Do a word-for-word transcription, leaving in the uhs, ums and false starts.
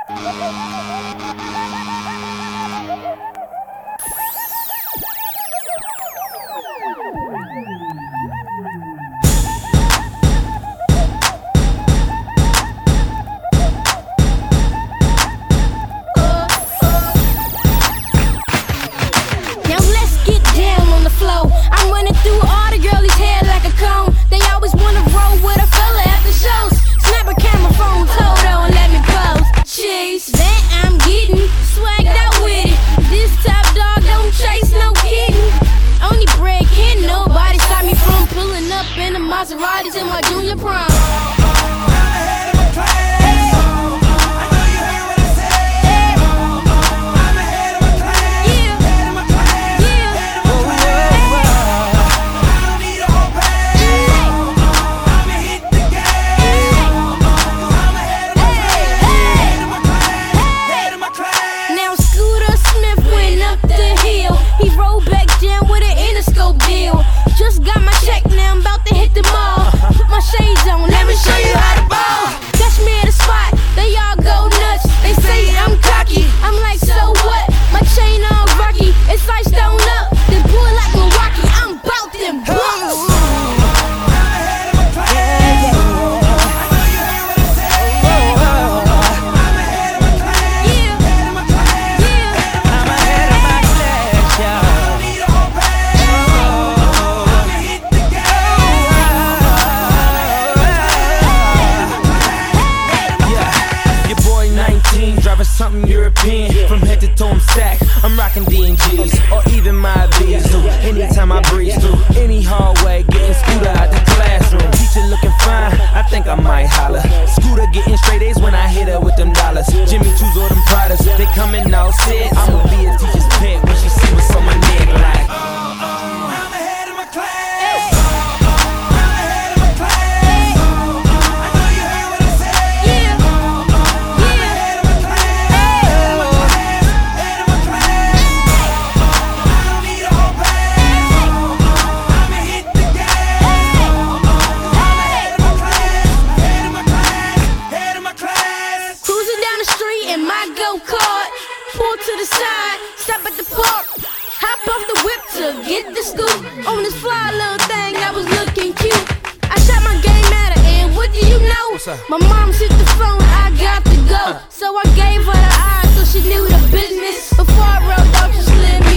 Maseratis in my junior prom. Something European, from head to toe I'm stacked. I'm rocking D and G's, or even my B's too. Anytime I breeze through any hallway, getting Scooter out the classroom. Teacher looking fine, I think I might holler. Scooter getting straight A's when I hit her with them dollars. Jimmy Choo's or them Pradas, they coming all set. I'ma be a teacher's pet when she see what's on my neck like. Oh, oh, I'm ahead of my class. Pull to the side, stop at the park, hop off the whip to get the scoop. On this fly little thing that was looking cute, I shot my game at her and what do you know? My mom hit the phone, I got to go. So I gave her the eyes so she knew the business. Before I rolled out, she slid me